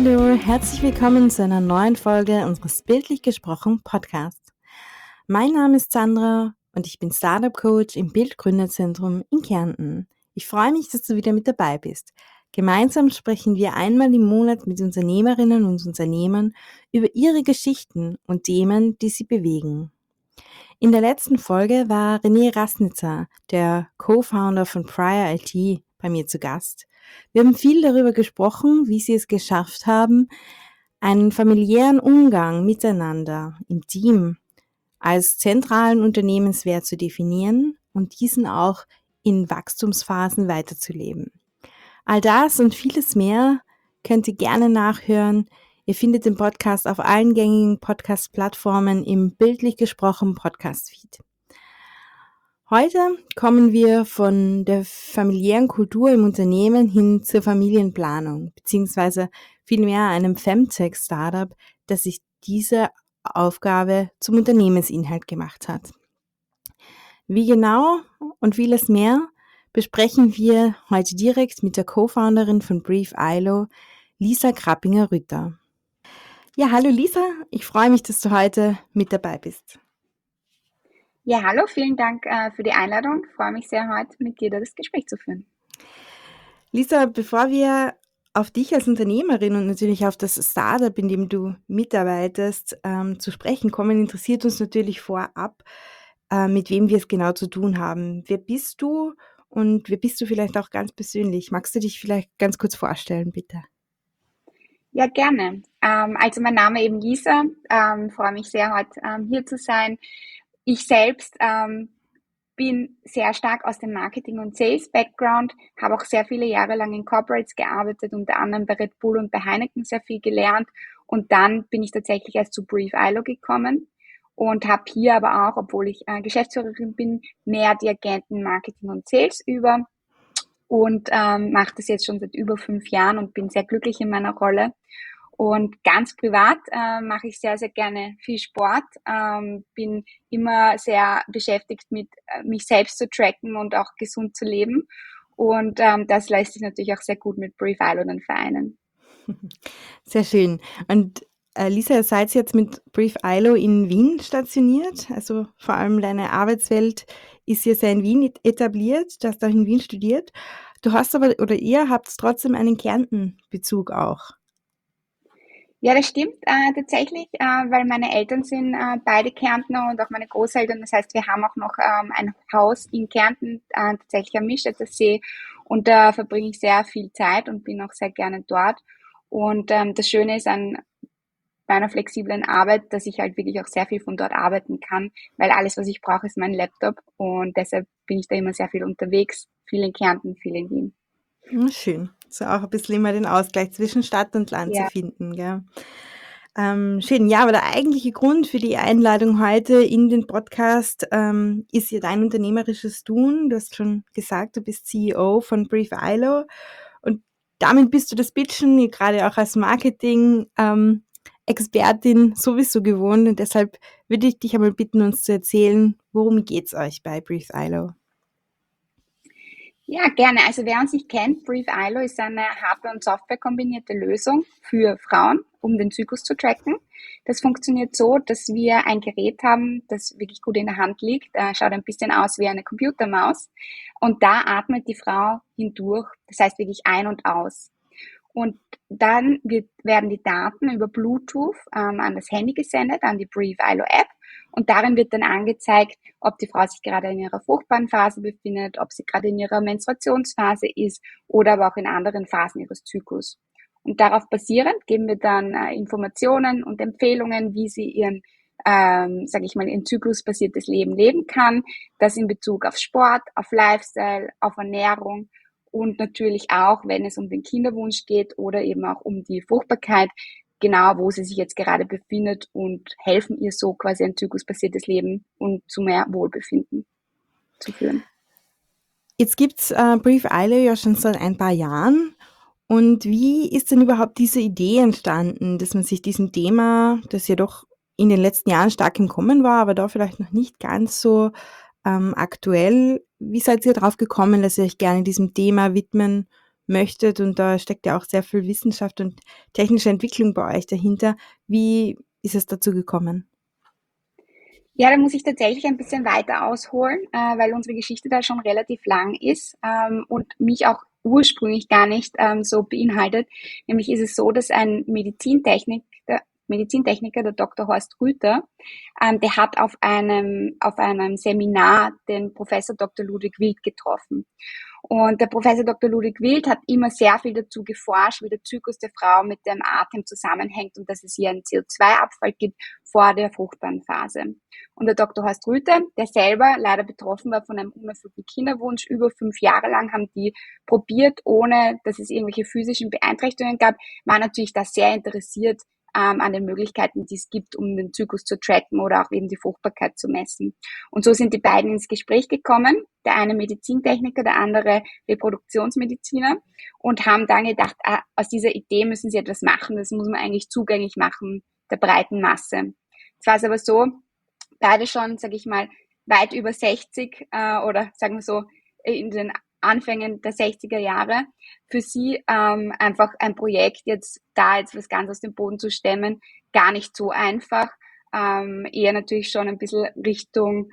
Hallo, herzlich willkommen zu einer neuen Folge unseres Bildlich gesprochen Podcasts. Mein Name ist Sandra und ich bin Startup Coach im Bildgründerzentrum in Kärnten. Ich freue mich, dass du wieder mit dabei bist. Gemeinsam sprechen wir einmal im Monat mit Unternehmerinnen und Unternehmern über ihre Geschichten und Themen, die sie bewegen. In der letzten Folge war René Rassnitzer, der Co-Founder von Prior IT, bei mir zu Gast. Wir haben viel darüber gesprochen, wie sie es geschafft haben, einen familiären Umgang miteinander im Team als zentralen Unternehmenswert zu definieren und diesen auch in Wachstumsphasen weiterzuleben. All das und vieles mehr könnt ihr gerne nachhören. Ihr findet den Podcast auf allen gängigen Podcast-Plattformen im bildlich gesprochen Podcast-Feed. Heute kommen wir von der familiären Kultur im Unternehmen hin zur Familienplanung, beziehungsweise vielmehr einem Femtech-Startup, das sich diese Aufgabe zum Unternehmensinhalt gemacht hat. Wie genau und vieles mehr besprechen wir heute direkt mit der Co-Founderin von Brief.ilo, Lisa Krappinger-Rütter. Ja, hallo Lisa, ich freue mich, dass du heute mit dabei bist. Ja, hallo, vielen Dank für die Einladung. Ich freue mich sehr, heute mit dir das Gespräch zu führen. Lisa, bevor wir auf dich als Unternehmerin und natürlich auf das Startup, in dem du mitarbeitest, zu sprechen kommen, interessiert uns natürlich vorab, mit wem wir es genau zu tun haben. Wer bist du und wer bist du vielleicht auch ganz persönlich? Magst du dich vielleicht ganz kurz vorstellen, bitte? Ja, gerne. Also mein Name eben Lisa. Freue mich sehr, heute hier zu sein. Ich selbst bin sehr stark aus dem Marketing- und Sales-Background, habe auch sehr viele Jahre lang in Corporates gearbeitet, unter anderem bei Red Bull und bei Heineken sehr viel gelernt. Und dann bin ich tatsächlich erst zu Brief.ilo gekommen und habe hier aber auch, obwohl ich Geschäftsführerin bin, mehr die Agenten Marketing und Sales über und mache das jetzt schon seit über 5 Jahren und bin sehr glücklich in meiner Rolle. Und ganz privat mache ich sehr, sehr gerne viel Sport, bin immer sehr beschäftigt mit mich selbst zu tracken und auch gesund zu leben. Und das lässt sich natürlich auch sehr gut mit Brief.ilo dann vereinen. Sehr schön. Und Lisa, ihr seid jetzt mit Brief.ilo in Wien stationiert, also vor allem deine Arbeitswelt ist hier sehr in Wien etabliert, du hast auch in Wien studiert. Du hast aber, oder ihr habt trotzdem einen Kärnten-Bezug auch. Ja, das stimmt tatsächlich, weil meine Eltern sind beide Kärntner und auch meine Großeltern. Das heißt, wir haben auch noch ein Haus in Kärnten, tatsächlich am Mischstädter See. Und da verbringe ich sehr viel Zeit und bin auch sehr gerne dort. Und das Schöne ist an meiner flexiblen Arbeit, dass ich halt wirklich auch sehr viel von dort arbeiten kann, weil alles, was ich brauche, ist mein Laptop. Und deshalb bin ich da immer sehr viel unterwegs, viel in Kärnten, viel in Wien. Schön. So auch ein bisschen immer den Ausgleich zwischen Stadt und Land zu Ja. finden, gell? Schön. Ja, aber der eigentliche Grund für die Einladung heute in den Podcast ist ja dein unternehmerisches Tun. Du hast schon gesagt, du bist CEO von Brief.ilo und damit bist du das Pitchen gerade auch als Marketing Expertin sowieso gewohnt und deshalb würde ich dich einmal bitten, uns zu erzählen, worum geht's euch bei Brief.ilo? Ja, gerne. Also wer uns nicht kennt, Brief.ilo ist eine Hardware- und Software kombinierte Lösung für Frauen, um den Zyklus zu tracken. Das funktioniert so, dass wir ein Gerät haben, das wirklich gut in der Hand liegt, schaut ein bisschen aus wie eine Computermaus und da atmet die Frau hindurch, das heißt wirklich ein und aus. Und dann werden die Daten über Bluetooth an das Handy gesendet, an die Brief.ilo App. Und darin wird dann angezeigt, ob die Frau sich gerade in ihrer fruchtbaren Phase befindet, ob sie gerade in ihrer Menstruationsphase ist oder aber auch in anderen Phasen ihres Zyklus. Und darauf basierend geben wir dann Informationen und Empfehlungen, wie sie ihren, sage ich mal, ihren zyklusbasiertes Leben leben kann. Das in Bezug auf Sport, auf Lifestyle, auf Ernährung und natürlich auch, wenn es um den Kinderwunsch geht oder eben auch um die Fruchtbarkeit, genau wo sie sich jetzt gerade befindet und helfen ihr so quasi ein zyklusbasiertes Leben und zu mehr Wohlbefinden zu führen. Jetzt gibt's Brief.ilo ja schon seit ein paar Jahren. Und wie ist denn überhaupt diese Idee entstanden, dass man sich diesem Thema, das ja doch in den letzten Jahren stark im Kommen war, aber da vielleicht noch nicht ganz so aktuell, wie seid ihr drauf gekommen, dass ihr euch gerne diesem Thema widmen möchtet und da steckt ja auch sehr viel Wissenschaft und technische Entwicklung bei euch dahinter. Wie ist es dazu gekommen? Ja, da muss ich tatsächlich ein bisschen weiter ausholen, weil unsere Geschichte da schon relativ lang ist und mich auch ursprünglich gar nicht so beinhaltet. Nämlich ist es so, dass ein Medizintechniker, der Dr. Horst Rüther, der hat auf einem Seminar den Professor Dr. Ludwig Wild getroffen. Und der Professor Dr. Ludwig Wild hat immer sehr viel dazu geforscht, wie der Zyklus der Frau mit dem Atem zusammenhängt und dass es hier einen CO2-Abfall gibt vor der fruchtbaren Phase. Und der Dr. Horst Rüther, der selber leider betroffen war von einem unerfüllten Kinderwunsch, über 5 Jahre lang haben die probiert, ohne dass es irgendwelche physischen Beeinträchtigungen gab, war natürlich da sehr interessiert an den Möglichkeiten, die es gibt, um den Zyklus zu tracken oder auch eben die Fruchtbarkeit zu messen. Und so sind die beiden ins Gespräch gekommen, der eine Medizintechniker, der andere Reproduktionsmediziner, und haben dann gedacht, aus dieser Idee müssen sie etwas machen, das muss man eigentlich zugänglich machen der breiten Masse. Es war aber so, beide schon, sage ich mal, weit über 60 oder sagen wir so in den Anfängen der 60er Jahre. Für sie einfach ein Projekt jetzt was ganz aus dem Boden zu stemmen, gar nicht so einfach. Eher natürlich schon ein bisschen Richtung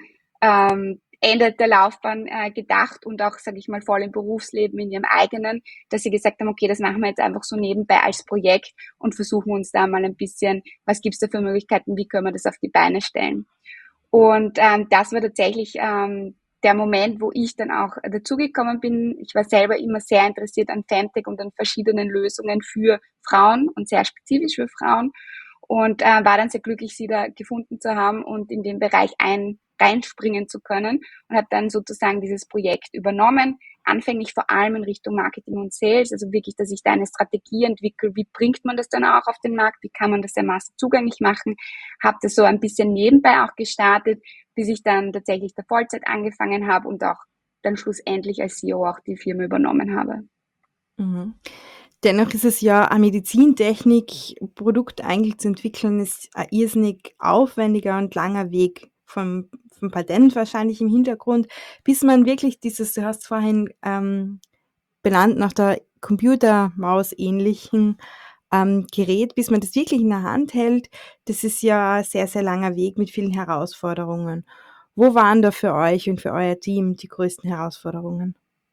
Ende der Laufbahn gedacht und auch, sage ich mal, voll im Berufsleben, in ihrem eigenen, dass sie gesagt haben, okay, das machen wir jetzt einfach so nebenbei als Projekt und versuchen uns da mal ein bisschen, was gibt's da für Möglichkeiten, wie können wir das auf die Beine stellen. Und das war tatsächlich der Moment, wo ich dann auch dazugekommen bin. Ich war selber immer sehr interessiert an Femtech und an verschiedenen Lösungen für Frauen und sehr spezifisch für Frauen und war dann sehr glücklich, sie da gefunden zu haben und in den Bereich reinspringen zu können und habe dann sozusagen dieses Projekt übernommen, anfänglich vor allem in Richtung Marketing und Sales, also wirklich, dass ich da eine Strategie entwickle, wie bringt man das dann auch auf den Markt, wie kann man das der Masse zugänglich machen, habe das so ein bisschen nebenbei auch gestartet, bis ich dann tatsächlich der Vollzeit angefangen habe und auch dann schlussendlich als CEO auch die Firma übernommen habe. Mhm. Dennoch ist es ja eine Medizintechnik, Produkt eigentlich zu entwickeln, ist ein irrsinnig aufwendiger und langer Weg vom Patent wahrscheinlich im Hintergrund, bis man wirklich dieses, du hast vorhin benannt, nach der Computermaus ähnlichen Gerät, bis man das wirklich in der Hand hält, das ist ja ein sehr, sehr langer Weg mit vielen Herausforderungen. Wo waren da für euch und für euer Team die größten Herausforderungen?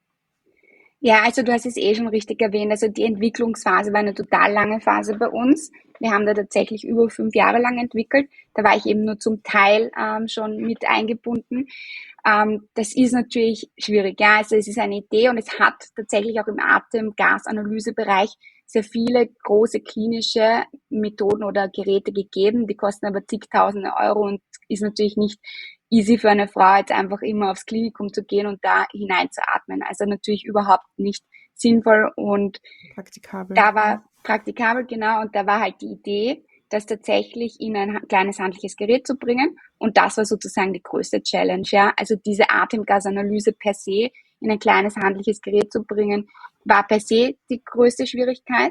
Ja, also du hast es eh schon richtig erwähnt. Also die Entwicklungsphase war eine total lange Phase bei uns. Wir haben da tatsächlich über 5 Jahre lang entwickelt. Da war ich eben nur zum Teil schon mit eingebunden. Das ist natürlich schwierig. Ja, also es ist eine Idee und es hat tatsächlich auch im Atemgasanalysebereich sehr viele große klinische Methoden oder Geräte gegeben. Die kosten aber zigtausende Euro und ist natürlich nicht easy für eine Frau, jetzt einfach immer aufs Klinikum zu gehen und da hineinzuatmen. Also natürlich überhaupt nicht sinnvoll und Praktikabel. da war praktikabel, genau, und da war halt die Idee, das tatsächlich in ein kleines handliches Gerät zu bringen. Und das war sozusagen die größte Challenge, ja. Also diese Atemgasanalyse per se in ein kleines handliches Gerät zu bringen, war per se die größte Schwierigkeit.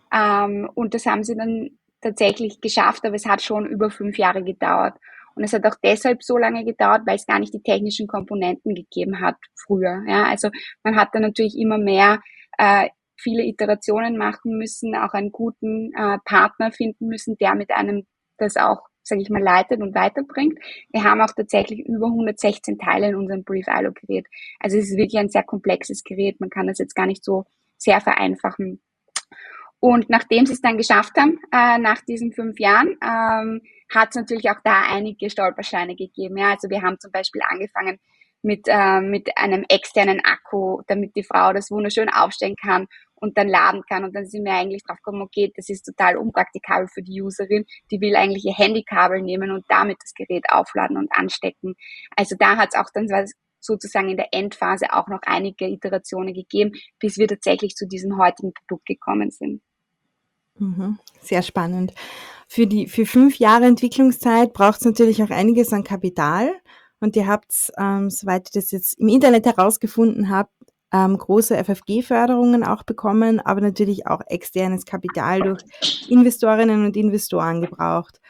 Und das haben sie dann tatsächlich geschafft, aber es hat schon über 5 Jahre gedauert. Und es hat auch deshalb so lange gedauert, weil es gar nicht die technischen Komponenten gegeben hat früher. Ja, also man hat dann natürlich immer mehr viele Iterationen machen müssen, auch einen guten Partner finden müssen, der mit einem das auch, sage ich mal, leitet und weiterbringt. Wir haben auch tatsächlich über 116 Teile in unserem Brief-ILO-Gerät. Also es ist wirklich ein sehr komplexes Gerät. Man kann das jetzt gar nicht so sehr vereinfachen. Und nachdem sie es dann geschafft haben, nach diesen 5 Jahren, hat es natürlich auch da einige Stolpersteine gegeben. Ja, also wir haben zum Beispiel angefangen mit einem externen Akku, damit die Frau das wunderschön aufstellen kann und dann laden kann. Und dann sind wir eigentlich drauf gekommen, okay, das ist total unpraktikabel für die Userin. Die will eigentlich ihr Handykabel nehmen und damit das Gerät aufladen und anstecken. Also da hat es auch dann sozusagen in der Endphase auch noch einige Iterationen gegeben, bis wir tatsächlich zu diesem heutigen Produkt gekommen sind. Mhm. Sehr spannend. Für 5 Jahre Entwicklungszeit braucht es natürlich auch einiges an Kapital. Und ihr habt, soweit ich das jetzt im Internet herausgefunden habe, große FFG-Förderungen auch bekommen, aber natürlich auch externes Kapital durch Investorinnen und Investoren gebraucht.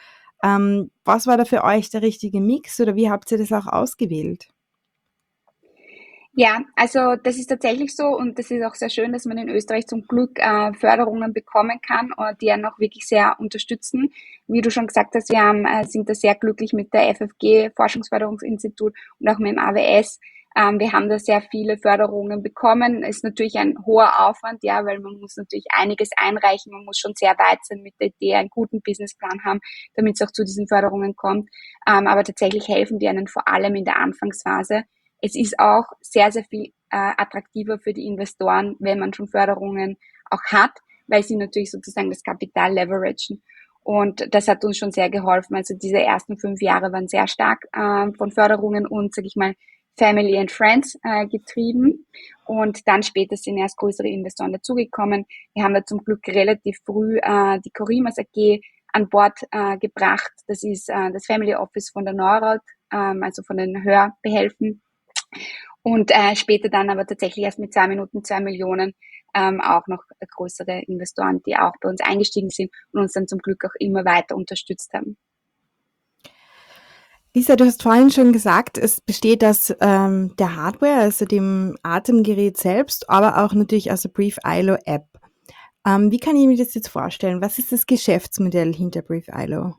Was war da für euch der richtige Mix oder wie habt ihr das auch ausgewählt? Ja, also das ist tatsächlich so und das ist auch sehr schön, dass man in Österreich zum Glück Förderungen bekommen kann, die einen auch wirklich sehr unterstützen. Wie du schon gesagt hast, wir sind da sehr glücklich mit der FFG, Forschungsförderungsinstitut und auch mit dem AWS. Wir haben da sehr viele Förderungen bekommen. Ist natürlich ein hoher Aufwand, ja, weil man muss natürlich einiges einreichen. Man muss schon sehr weit sein mit der Idee, einen guten Businessplan haben, damit es auch zu diesen Förderungen kommt. Aber tatsächlich helfen die einen vor allem in der Anfangsphase. Es ist auch sehr, sehr viel attraktiver für die Investoren, wenn man schon Förderungen auch hat, weil sie natürlich sozusagen das Kapital leveragen. Und das hat uns schon sehr geholfen. Also diese ersten 5 Jahre waren sehr stark von Förderungen und, sag ich mal, Family and Friends getrieben. Und dann später sind erst größere Investoren dazugekommen. Wir haben da zum Glück relativ früh die Corimas AG an Bord gebracht. Das ist das Family Office von der Neurath, also von den Hörbehelfen. Und später dann aber tatsächlich erst mit 2 Minuten 2 Millionen auch noch größere Investoren, die auch bei uns eingestiegen sind und uns dann zum Glück auch immer weiter unterstützt haben. Lisa, du hast vorhin schon gesagt, es besteht aus der Hardware, also dem Atemgerät selbst, aber auch natürlich aus der Breathe ILO App. Wie kann ich mir das jetzt vorstellen? Was ist das Geschäftsmodell hinter Breathe ILO?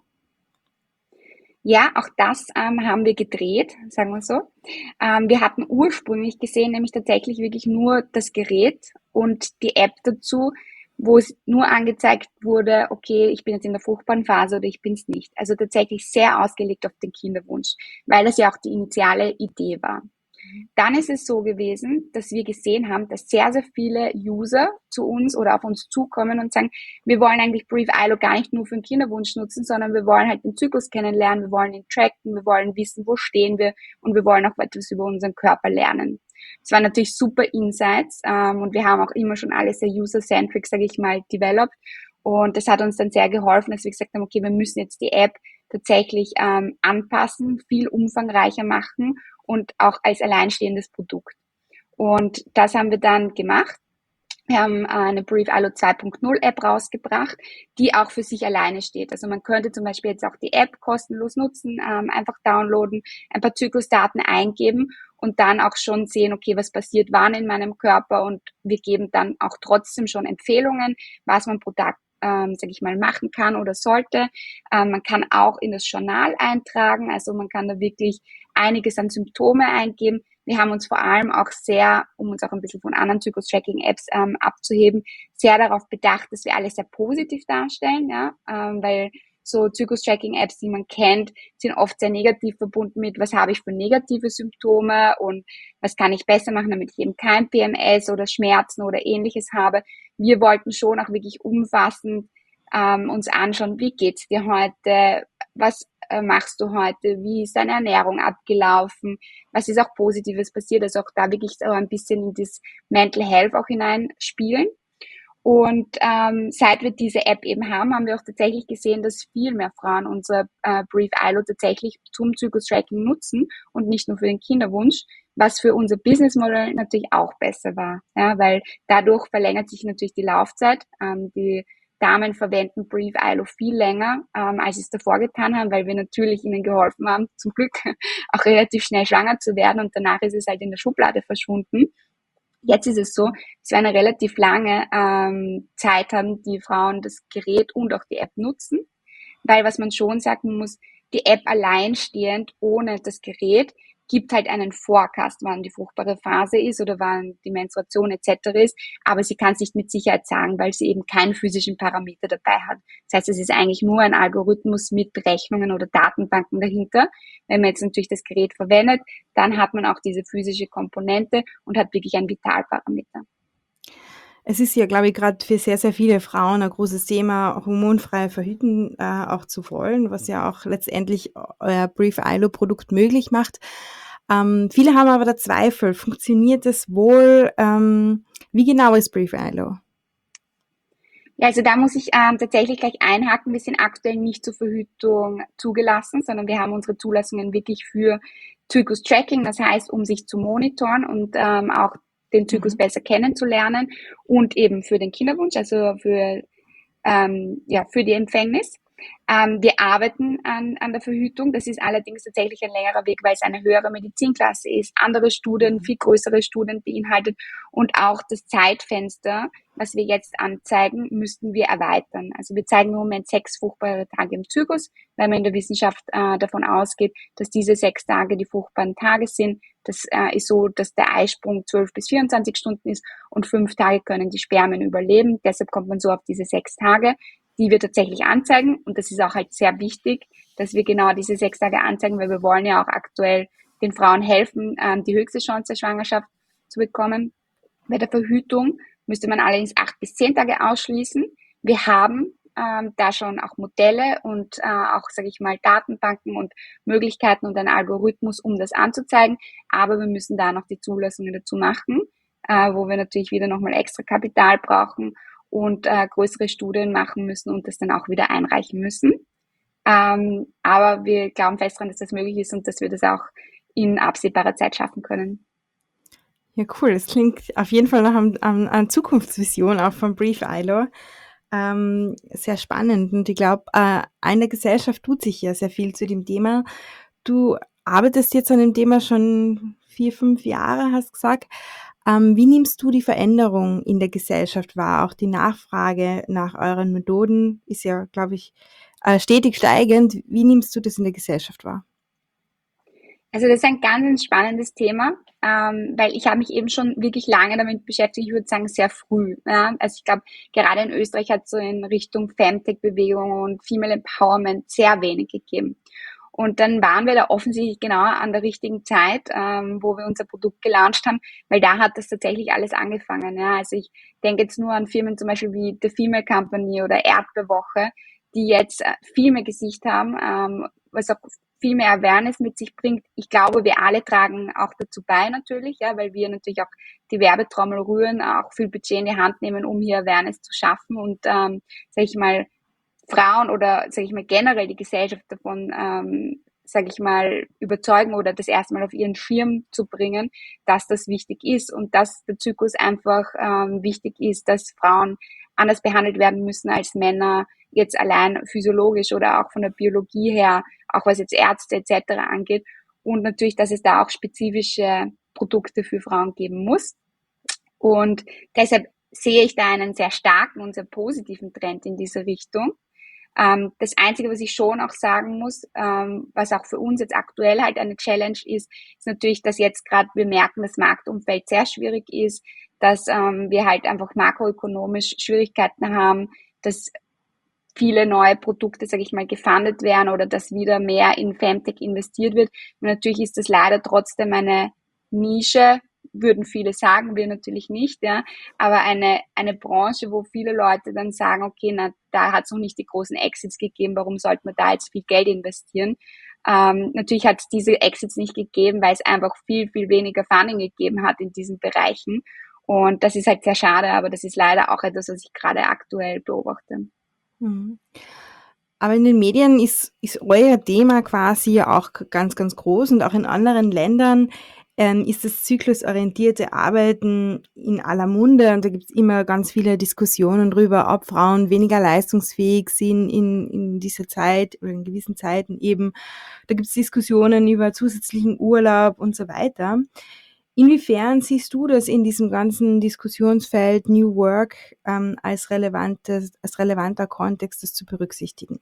Ja, auch das haben wir gedreht, sagen wir so. Wir hatten ursprünglich gesehen, nämlich tatsächlich wirklich nur das Gerät und die App dazu, wo es nur angezeigt wurde, okay, ich bin jetzt in der fruchtbaren Phase oder ich bin es nicht. Also tatsächlich sehr ausgelegt auf den Kinderwunsch, weil das ja auch die initiale Idee war. Dann ist es so gewesen, dass wir gesehen haben, dass sehr, sehr viele User zu uns oder auf uns zukommen und sagen, wir wollen eigentlich Breathe ILO gar nicht nur für den Kinderwunsch nutzen, sondern wir wollen halt den Zyklus kennenlernen, wir wollen ihn tracken, wir wollen wissen, wo stehen wir und wir wollen auch etwas über unseren Körper lernen. Es waren natürlich super Insights und wir haben auch immer schon alles sehr user-centric, sage ich mal, developed und das hat uns dann sehr geholfen, dass wir gesagt haben, okay, wir müssen jetzt die App tatsächlich anpassen, viel umfangreicher machen und auch als alleinstehendes Produkt. Und das haben wir dann gemacht. Wir haben eine Breathe ILO 2.0 App rausgebracht, die auch für sich alleine steht. Also man könnte zum Beispiel jetzt auch die App kostenlos nutzen, einfach downloaden, ein paar Zyklusdaten eingeben und dann auch schon sehen, okay, was passiert wann in meinem Körper und wir geben dann auch trotzdem schon Empfehlungen, was man pro Tag sage ich mal, machen kann oder sollte. Man kann auch in das Journal eintragen, also man kann da wirklich einiges an Symptome eingeben. Wir haben uns vor allem auch sehr, um uns auch ein bisschen von anderen Zyklus-Tracking-Apps abzuheben, sehr darauf bedacht, dass wir alles sehr positiv darstellen, ja, weil so Zyklus-Tracking-Apps, die man kennt, sind oft sehr negativ verbunden mit, was habe ich für negative Symptome und was kann ich besser machen, damit ich eben kein PMS oder Schmerzen oder ähnliches habe. Wir wollten schon auch wirklich umfassend uns anschauen, wie geht's dir heute, was machst du heute, wie ist deine Ernährung abgelaufen, was ist auch Positives passiert, also auch da wirklich so ein bisschen in das Mental Health auch hineinspielen. Und seit wir diese App eben haben, haben wir auch tatsächlich gesehen, dass viel mehr Frauen unser Breathe ILO tatsächlich zum Zyklus-Tracking nutzen und nicht nur für den Kinderwunsch, was für unser Businessmodell natürlich auch besser war, ja, weil dadurch verlängert sich natürlich die Laufzeit. Die Damen verwenden Breathe ILO viel länger, als sie es davor getan haben, weil wir natürlich ihnen geholfen haben, zum Glück auch relativ schnell schwanger zu werden und danach ist es halt in der Schublade verschwunden. Jetzt ist es so, dass wir eine relativ lange Zeit haben, die Frauen das Gerät und auch die App nutzen, weil was man schon sagen muss, die App alleinstehend ohne das Gerät gibt halt einen Forecast, wann die fruchtbare Phase ist oder wann die Menstruation etc. ist, aber sie kann es nicht mit Sicherheit sagen, weil sie eben keinen physischen Parameter dabei hat. Das heißt, es ist eigentlich nur ein Algorithmus mit Rechnungen oder Datenbanken dahinter. Wenn man jetzt natürlich das Gerät verwendet, dann hat man auch diese physische Komponente und hat wirklich einen Vitalparameter. Es ist ja, glaube ich, gerade für sehr, sehr viele Frauen ein großes Thema, hormonfrei verhüten auch zu wollen, was ja auch letztendlich euer Breathe ILO Produkt möglich macht. Viele haben aber da Zweifel. Funktioniert das wohl? Wie genau ist Breathe ILO? Ja, also da muss ich tatsächlich gleich einhaken. Wir sind aktuell nicht zur Verhütung zugelassen, sondern wir haben unsere Zulassungen wirklich für Zyklus-Tracking, das heißt, um sich zu monitoren und auch den Zyklus besser kennenzulernen und eben für den Kinderwunsch, also für die Empfängnis. Wir arbeiten an der Verhütung. Das ist allerdings tatsächlich ein längerer Weg, weil es eine höhere Medizinklasse ist, andere Studien, viel größere Studien beinhaltet und auch das Zeitfenster, was wir jetzt anzeigen, müssten wir erweitern. Also wir zeigen im Moment 6 fruchtbare Tage im Zyklus, weil man in der Wissenschaft davon ausgeht, dass diese 6 Tage die fruchtbaren Tage sind. Das ist so, dass der Eisprung 12 bis 24 Stunden ist und 5 Tage können die Spermien überleben. Deshalb kommt man so auf diese 6 Tage, die wir tatsächlich anzeigen. Und das ist auch halt sehr wichtig, dass wir genau diese 6 Tage anzeigen, weil wir wollen ja auch aktuell den Frauen helfen, die höchste Chance der Schwangerschaft zu bekommen. Bei der Verhütung müsste man allerdings 8 bis 10 Tage ausschließen. Wir haben da schon auch Modelle und auch, sage ich mal, Datenbanken und Möglichkeiten und einen Algorithmus, um das anzuzeigen. Aber wir müssen da noch die Zulassungen dazu machen, wo wir natürlich wieder nochmal extra Kapital brauchen und größere Studien machen müssen und das dann auch wieder einreichen müssen. Aber wir glauben fest daran, dass das möglich ist und dass wir das auch in absehbarer Zeit schaffen können. Ja, cool. Das klingt auf jeden Fall nach einer Zukunftsvision auch von Brief ILO. Sehr spannend. Und ich glaube, in der Gesellschaft tut sich ja sehr viel zu dem Thema. Du arbeitest jetzt an dem Thema schon 4, 5 Jahre, hast gesagt. Wie nimmst du die Veränderung in der Gesellschaft wahr? Auch die Nachfrage nach euren Methoden ist ja, glaube ich, stetig steigend. Wie nimmst du das in der Gesellschaft wahr? Also das ist ein ganz spannendes Thema, weil ich habe mich eben schon wirklich lange damit beschäftigt, ich würde sagen sehr früh. Ja? Also ich glaube, gerade in Österreich hat es so in Richtung Femtech-Bewegung und Female Empowerment sehr wenig gegeben. Und dann waren wir da offensichtlich genau an der richtigen Zeit, wo wir unser Produkt gelauncht haben, weil da hat das tatsächlich alles angefangen. Ja? Also ich denke jetzt nur an Firmen zum Beispiel wie The Female Company oder Erdbeerwoche, die jetzt viel mehr Gesicht haben, was auch viel mehr Awareness mit sich bringt. Ich glaube, wir alle tragen auch dazu bei natürlich, ja, weil wir natürlich auch die Werbetrommel rühren, auch viel Budget in die Hand nehmen, um hier Awareness zu schaffen und, sage ich mal, Frauen oder, sage ich mal, generell die Gesellschaft davon, sage ich mal, überzeugen oder das erstmal auf ihren Schirm zu bringen, dass das wichtig ist und dass der Zyklus einfach wichtig ist, dass Frauen anders behandelt werden müssen als Männer, jetzt allein physiologisch oder auch von der Biologie her, auch was jetzt Ärzte etc. angeht. Und natürlich, dass es da auch spezifische Produkte für Frauen geben muss. Und deshalb sehe ich da einen sehr starken und sehr positiven Trend in diese Richtung. Das Einzige, was ich schon auch sagen muss, was auch für uns jetzt aktuell halt eine Challenge ist, ist natürlich, dass jetzt gerade wir merken, das Marktumfeld sehr schwierig ist, dass wir halt einfach makroökonomisch Schwierigkeiten haben, dass viele neue Produkte, sage ich mal, gefundet werden oder dass wieder mehr in Femtech investiert wird. Und natürlich ist das leider trotzdem eine Nische, würden viele sagen, wir natürlich nicht, ja, aber eine Branche, wo viele Leute dann sagen, okay, na, da hat es noch nicht die großen Exits gegeben, warum sollte man da jetzt viel Geld investieren? Natürlich hat es diese Exits nicht gegeben, weil es einfach viel, viel weniger Funding gegeben hat in diesen Bereichen. Und das ist halt sehr schade, aber das ist leider auch etwas, was ich gerade aktuell beobachte. Mhm. Aber in den Medien ist euer Thema quasi ja auch ganz, ganz groß und auch in anderen Ländern ist das zyklusorientierte Arbeiten in aller Munde und da gibt es immer ganz viele Diskussionen darüber, ob Frauen weniger leistungsfähig sind in dieser Zeit oder in gewissen Zeiten eben. Da gibt es Diskussionen über zusätzlichen Urlaub und so weiter. Inwiefern siehst du das in diesem ganzen Diskussionsfeld New Work als relevanter Kontext, das zu berücksichtigen?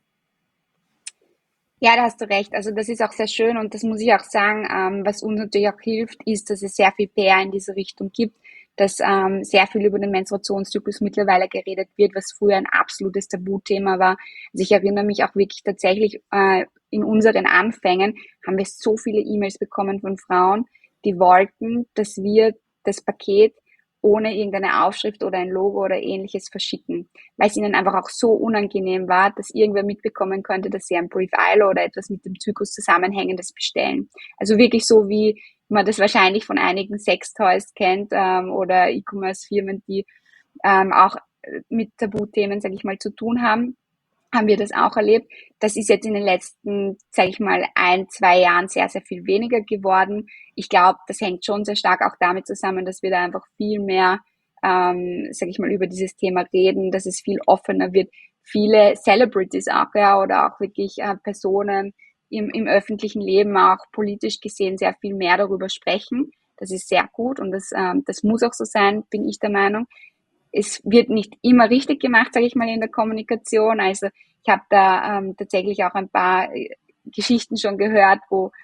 Ja, da hast du recht. Also das ist auch sehr schön und das muss ich auch sagen, was uns natürlich auch hilft, ist, dass es sehr viel PR in diese Richtung gibt, dass sehr viel über den Menstruationszyklus mittlerweile geredet wird, was früher ein absolutes Tabuthema war. Also ich erinnere mich auch wirklich tatsächlich, in unseren Anfängen haben wir so viele E-Mails bekommen von Frauen, die wollten, dass wir das Paket ohne irgendeine Aufschrift oder ein Logo oder ähnliches verschicken, weil es ihnen einfach auch so unangenehm war, dass irgendwer mitbekommen könnte, dass sie ein Brief ILO oder etwas mit dem Zyklus Zusammenhängendes bestellen. Also wirklich so, wie man das wahrscheinlich von einigen Sextoys kennt oder E-Commerce-Firmen, die auch mit Tabuthemen, sage ich mal, zu tun haben wir das auch erlebt. Das ist jetzt in den letzten, sage ich mal, 1, 2 Jahren sehr, sehr viel weniger geworden. Ich glaube, das hängt schon sehr stark auch damit zusammen, dass wir da einfach viel mehr, sage ich mal, über dieses Thema reden, dass es viel offener wird, viele Celebrities auch, ja, oder auch wirklich Personen im öffentlichen Leben auch politisch gesehen sehr viel mehr darüber sprechen. Das ist sehr gut und das muss auch so sein, bin ich der Meinung. Es wird nicht immer richtig gemacht, sage ich mal, in der Kommunikation. Also ich habe da tatsächlich auch ein paar Geschichten schon gehört,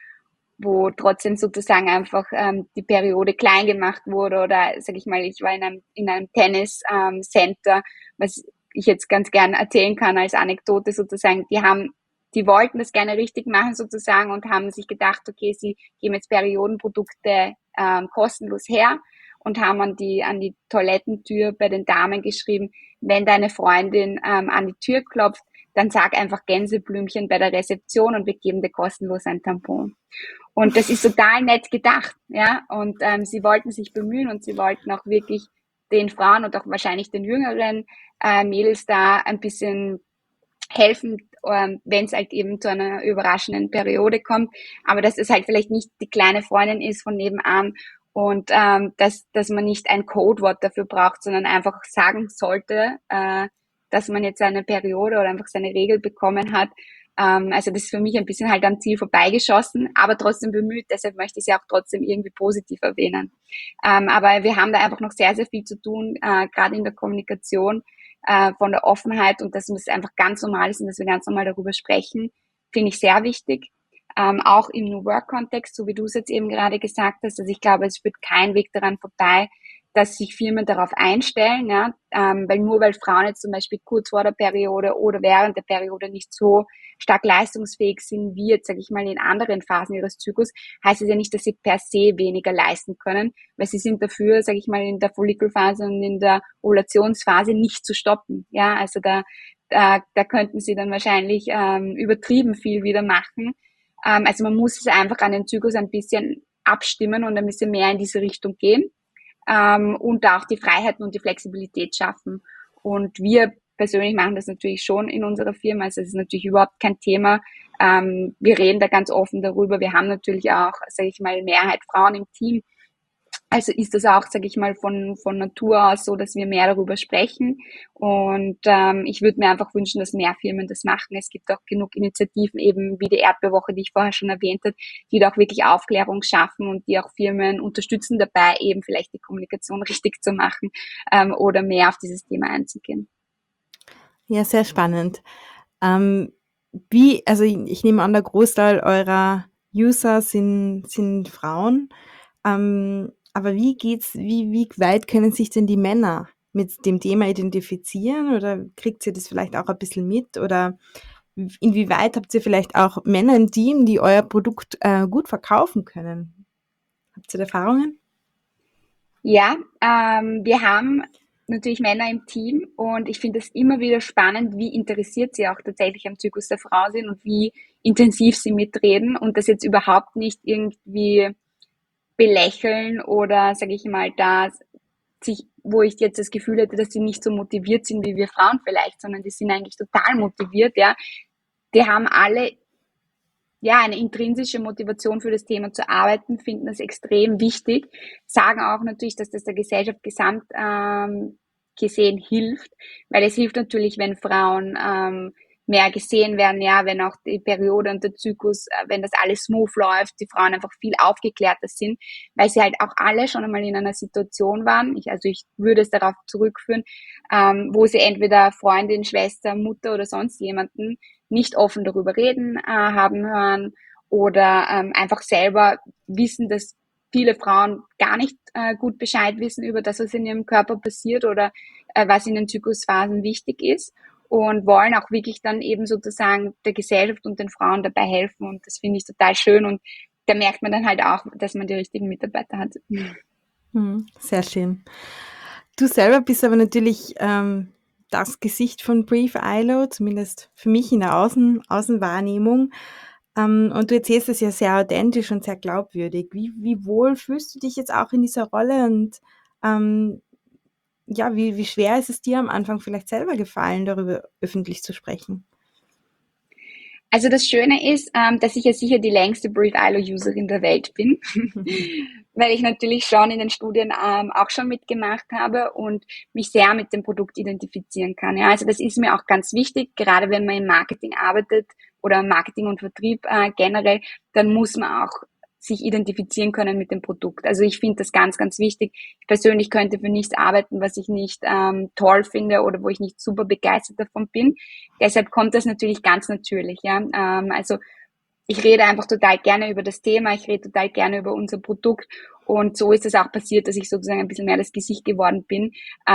wo trotzdem sozusagen einfach die Periode klein gemacht wurde oder sage ich mal, ich war in einem Tennis Center, was ich jetzt ganz gern erzählen kann als Anekdote sozusagen, die wollten das gerne richtig machen sozusagen und haben sich gedacht, okay, sie geben jetzt Periodenprodukte kostenlos her und haben an die Toilettentür bei den Damen geschrieben, wenn deine Freundin an die Tür klopft, dann sag einfach Gänseblümchen bei der Rezeption und wir geben dir kostenlos ein Tampon. Und das ist total nett gedacht, ja. Und sie wollten sich bemühen und sie wollten auch wirklich den Frauen und auch wahrscheinlich den jüngeren Mädels da ein bisschen helfen, wenn es halt eben zu einer überraschenden Periode kommt. Aber dass es halt vielleicht nicht die kleine Freundin ist von nebenan und dass man nicht ein Codewort dafür braucht, sondern einfach sagen sollte, dass man jetzt eine Periode oder einfach seine Regel bekommen hat. Also das ist für mich ein bisschen halt am Ziel vorbeigeschossen, aber trotzdem bemüht. Deshalb möchte ich sie auch trotzdem irgendwie positiv erwähnen. Aber wir haben da einfach noch sehr, sehr viel zu tun, gerade in der Kommunikation, von der Offenheit und dass es einfach ganz normal ist und dass wir ganz normal darüber sprechen, finde ich sehr wichtig. Auch im New Work-Kontext, so wie du es jetzt eben gerade gesagt hast. Also ich glaube, es führt kein Weg daran vorbei, dass sich Firmen darauf einstellen, ja, weil nur weil Frauen jetzt zum Beispiel kurz vor der Periode oder während der Periode nicht so stark leistungsfähig sind wie jetzt, sage ich mal, in anderen Phasen ihres Zyklus, heißt es ja nicht, dass sie per se weniger leisten können, weil sie sind dafür, sage ich mal, in der Follikelphase und in der Ovulationsphase nicht zu stoppen. Ja, also da könnten sie dann wahrscheinlich übertrieben viel wieder machen. Also man muss es einfach an den Zyklus ein bisschen abstimmen und ein bisschen mehr in diese Richtung gehen und da auch die Freiheiten und die Flexibilität schaffen. Und wir persönlich machen das natürlich schon in unserer Firma. Also es ist natürlich überhaupt kein Thema. Wir reden da ganz offen darüber. Wir haben natürlich auch, sage ich mal, Mehrheit Frauen im Team. Also ist das auch, sage ich mal, von Natur aus so, dass wir mehr darüber sprechen. Und ich würde mir einfach wünschen, dass mehr Firmen das machen. Es gibt auch genug Initiativen, eben wie die Erdbeerwoche, die ich vorher schon erwähnt habe, die da auch wirklich Aufklärung schaffen und die auch Firmen unterstützen dabei, eben vielleicht die Kommunikation richtig zu machen oder mehr auf dieses Thema einzugehen. Ja, sehr spannend. Also ich nehme an, der Großteil eurer User sind Frauen. Aber wie weit können sich denn die Männer mit dem Thema identifizieren oder kriegt ihr das vielleicht auch ein bisschen mit oder inwieweit habt ihr vielleicht auch Männer im Team, die euer Produkt gut verkaufen können? Habt ihr da Erfahrungen? Ja, wir haben natürlich Männer im Team und ich finde es immer wieder spannend, wie interessiert sie auch tatsächlich am Zyklus der Frau sind und wie intensiv sie mitreden und das jetzt überhaupt nicht irgendwie belächeln oder, sage ich mal, wo ich jetzt das Gefühl hätte, dass sie nicht so motiviert sind wie wir Frauen vielleicht, sondern die sind eigentlich total motiviert, ja. Die haben alle ja, eine intrinsische Motivation für das Thema zu arbeiten, finden das extrem wichtig, sagen auch natürlich, dass das der Gesellschaft gesamt gesehen hilft, weil es hilft natürlich, wenn Frauen mehr gesehen werden, ja, wenn auch die Periode und der Zyklus, wenn das alles smooth läuft, die Frauen einfach viel aufgeklärter sind, weil sie halt auch alle schon einmal in einer Situation waren, ich würde es darauf zurückführen, wo sie entweder Freundin, Schwester, Mutter oder sonst jemanden nicht offen darüber reden haben hören oder einfach selber wissen, dass viele Frauen gar nicht gut Bescheid wissen über das, was in ihrem Körper passiert oder was in den Zyklusphasen wichtig ist und wollen auch wirklich dann eben sozusagen der Gesellschaft und den Frauen dabei helfen und das finde ich total schön und da merkt man dann halt auch, dass man die richtigen Mitarbeiter hat. Sehr schön. Du selber bist aber natürlich das Gesicht von Brief ILO, zumindest für mich in der Außenwahrnehmung. Und du erzählst es ja sehr authentisch und sehr glaubwürdig. Wie wohl fühlst du dich jetzt auch in dieser Rolle und ähm, ja, wie schwer ist es dir am Anfang vielleicht selber gefallen, darüber öffentlich zu sprechen? Also das Schöne ist, dass ich ja sicher die längste Brief ILO-Userin der Welt bin, weil ich natürlich schon in den Studien auch schon mitgemacht habe und mich sehr mit dem Produkt identifizieren kann. Ja, also das ist mir auch ganz wichtig, gerade wenn man im Marketing arbeitet oder Marketing und Vertrieb generell, dann muss man auch sich identifizieren können mit dem Produkt. Also ich finde das ganz, ganz wichtig. Ich persönlich könnte für nichts arbeiten, was ich nicht toll finde oder wo ich nicht super begeistert davon bin. Deshalb kommt das natürlich ganz natürlich. Ja? Also ich rede einfach total gerne über das Thema, ich rede total gerne über unser Produkt und so ist es auch passiert, dass ich sozusagen ein bisschen mehr das Gesicht geworden bin